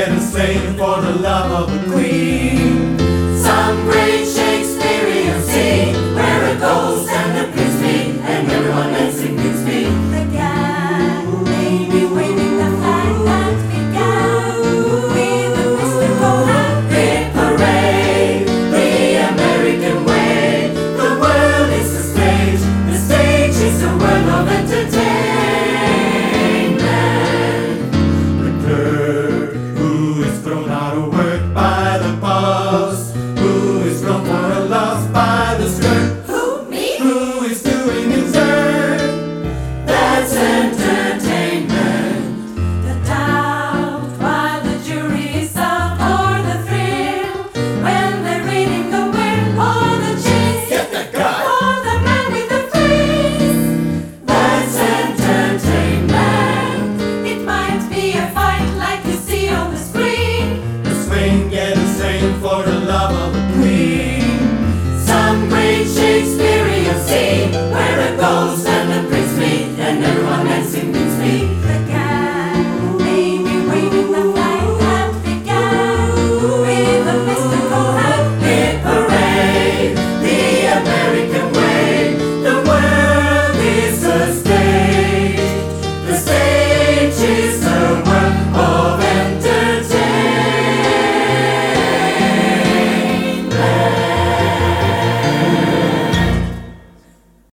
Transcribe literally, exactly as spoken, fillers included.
get a slain for the love of a queen. Some great Shakespearean scene where a ghost and a prince meet and everyone dancing meets me. The gang may be waving the flag that began with a mystical happy parade, the American way. The world is the stage, the stage is the world of entertainment. The clerk who is thrown out of work by the boss, who is thrown for a loss by the skirt, Who, me? who is doing his dirt. That's entertainment. The doubt while the jury is out for the thrill, when they're reading the will or the chase, Get that guy! or the man with the face. That's entertainment. It might be a fight like you see on the screen. The swing get a slain for the love of a queen. Some great Shakespearean scene where a ghost and a prince meet and everyone dancing